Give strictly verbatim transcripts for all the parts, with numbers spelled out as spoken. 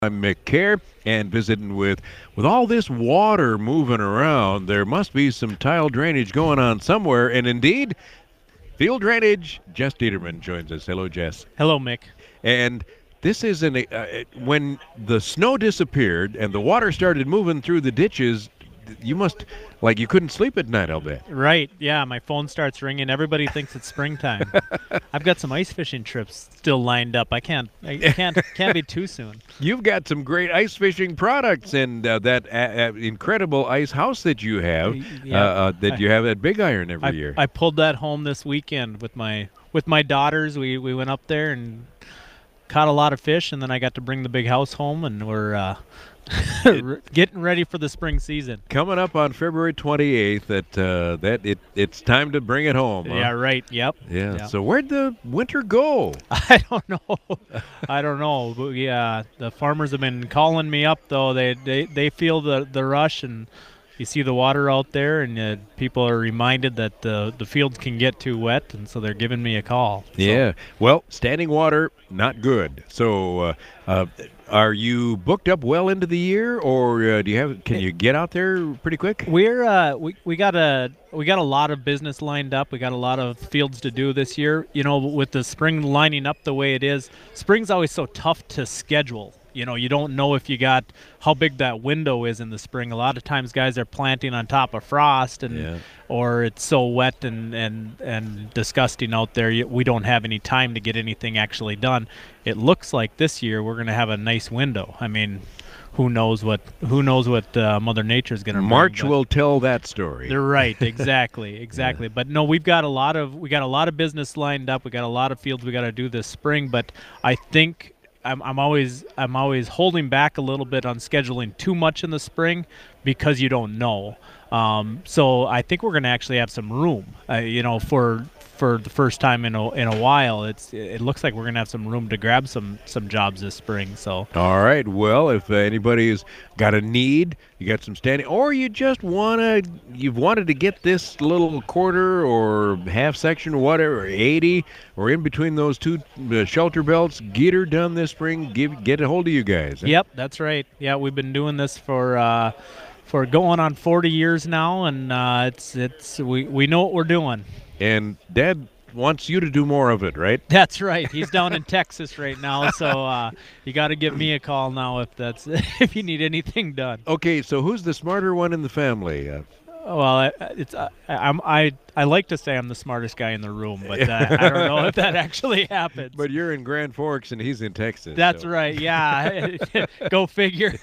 I'm Mick Kerr, and visiting with with all this water moving around, there must be some tile drainage going on somewhere. And indeed, field drainage. Jess Dieterman joins us. Hello, Jess. Hello, Mick. And this is an uh, when the snow disappeared and the water started moving through the ditches. You must like you couldn't sleep at night. I'll bet. Right, yeah, my phone starts ringing. Everybody thinks it's springtime. I've got some ice fishing trips still lined up. I can't, I can't, can't be too soon. You've got some great ice fishing products and uh, that uh, uh, incredible ice house that you have, Yeah, uh, uh, that I- you have at Big Iron every I, year. I pulled that home this weekend with my with my daughters. We we went up there and caught a lot of fish, and then I got to bring the big house home, and we're uh, getting ready for the spring season. Coming up on February twenty-eighth, that uh, that it it's time to bring it home. huh? Yeah, right. Yep. Yeah. Yeah. So where'd the winter go? I don't know. I don't know. But yeah, the farmers have been calling me up though. They they, they feel the, the rush, and you see the water out there, and uh, people are reminded that the the fields can get too wet, and so they're giving me a call. So, Yeah. Well, standing water, not good. So, uh, uh, are you booked up well into the year, or uh, do you have? Can you get out there pretty quick? We're uh we, we got a we got a lot of business lined up. We got a lot of fields to do this year. You know, with the spring lining up the way it is, spring's always so tough to schedule. You know, you don't know if you got how big that window is in the spring. A lot of times guys are planting on top of frost, and Yeah. or it's so wet and, and, and disgusting out there, you- we don't have any time to get anything actually done. It looks like this year we're going to have a nice window. I mean, who knows what who knows what uh, Mother Nature's going to bring. March but- will tell that story. they're right, exactly, exactly. But no, we've got a lot of we got a lot of business lined up. We got a lot of fields we got to do this spring. But I think I'm, I'm always I'm always holding back a little bit on scheduling too much in the spring because you don't know. Um, so I think we're going to actually have some room. Uh, you know, for for the first time in a in a while, it's it looks like we're going to have some room to grab some some jobs this spring. So. All right. Well, if uh, anybody's got a need, you got some standing, or you just wanna, you've wanted to get this little quarter or half section, whatever, eighty, or in between those two uh, shelter belts, get her done this spring. Give, get a hold of you guys. Yep, that's right. Yeah, we've been doing this for uh, for going on forty years now, and uh, it's it's we, we know what we're doing. And Dad wants you to do more of it, right? That's right. He's down in Texas right now, so uh, you got to give me a call now if that's if you need anything done. Okay. So who's the smarter one in the family? Uh, Well, I, it's uh, I'm I I like to say I'm the smartest guy in the room, but uh, I don't know if that actually happens. but you're in Grand Forks and he's in Texas. That's so. right. Yeah, go figure.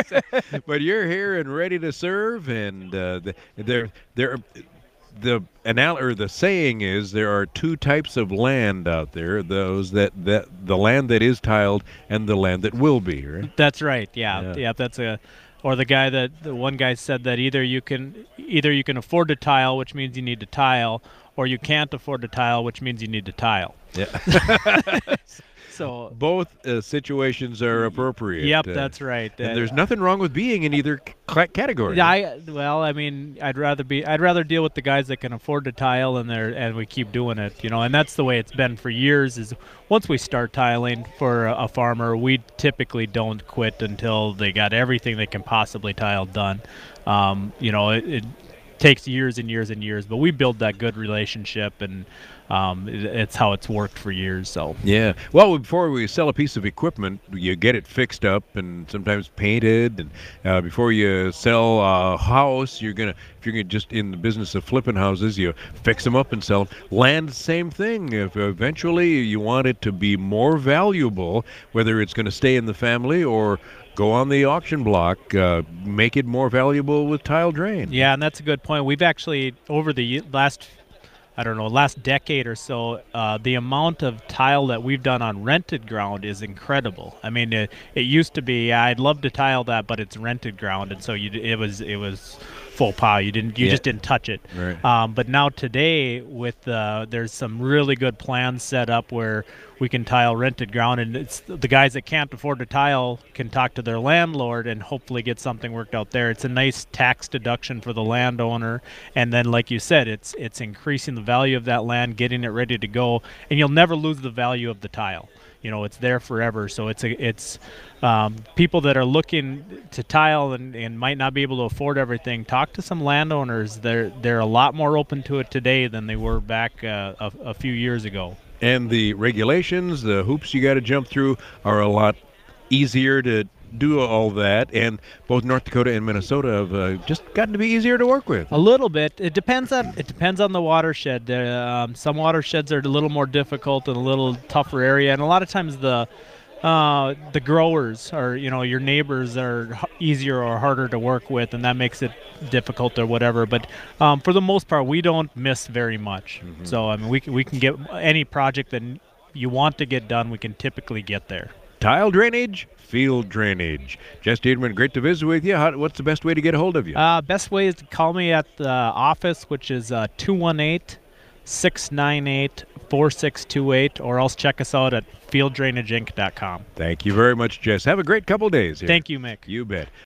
But you're here and ready to serve, and uh, the, there, there, the anal or the saying is there are two types of land out there: those that that the land that is tiled and the land that will be. Right? That's right. Yeah. Yeah. Yeah. That's a, or the guy that the one guy said that either you can either you can afford to tile, which means you need to tile, or you can't afford to tile, which means you need to tile. Yeah. So. Both uh, situations are appropriate. Yep, uh, that's right. And Uh, there's nothing wrong with being in either c- category. Yeah, I well, I mean, I'd rather be I'd rather deal with the guys that can afford to tile and they're and we keep doing it, you know. And that's the way it's been for years. Is once we start tiling for a, a farmer, we typically don't quit until they got everything they can possibly tile done. Um, you know, it, it takes years and years and years, but we build that good relationship, and um, it, it's how it's worked for years. So. Yeah. Well, before we sell a piece of equipment, you get it fixed up and sometimes painted. And uh, before you sell a house, you're gonna, if you're gonna just in the business of flipping houses, you fix them up and sell them. Land, same thing. If eventually you want it to be more valuable, whether it's going to stay in the family or go on the auction block, uh, make it more valuable with tile drain. Yeah, and that's a good point. We've actually, over the ye- last, I don't know, last decade or so, uh, the amount of tile that we've done on rented ground is incredible. I mean, it, it used to be, yeah, I'd love to tile that, but it's rented ground, and so you, d- it was it was full pow. You didn't, you Yeah. just didn't touch it. Right. Um, but now today, with uh, there's some really good plans set up where we can tile rented ground, and it's the guys that can't afford to tile can talk to their landlord and hopefully get something worked out there. It's a nice tax deduction for the landowner, and then, like you said, it's it's increasing the value of that land, getting it ready to go, and you'll never lose the value of the tile. you know, it's there forever. So it's a, it's um, people that are looking to tile and, and might not be able to afford everything. Talk to some landowners. They're they're a lot more open to it today than they were back uh, a, a few years ago. And the regulations, the hoops you got to jump through are a lot easier to do all that, and both North Dakota and Minnesota have uh, just gotten to be easier to work with. A little bit. It depends on it depends on the watershed. Uh, um, some watersheds are a little more difficult and a little tougher area, and a lot of times the uh, the growers or you know your neighbors are h- easier or harder to work with, and that makes it difficult or whatever. But um, for the most part, we don't miss very much. Mm-hmm. So I mean, we can, we can get any project that you want to get done. We can typically get there. Tile drainage, field drainage. Jess Tiedemann, great to visit with you. How, what's the best way to get a hold of you? Uh, best way is to call me at the office, which is uh, two one eight, six nine eight, four six two eight, or else check us out at field drainage inc dot com. Thank you very much, Jess. Have a great couple days here. Thank you, Mick. You bet.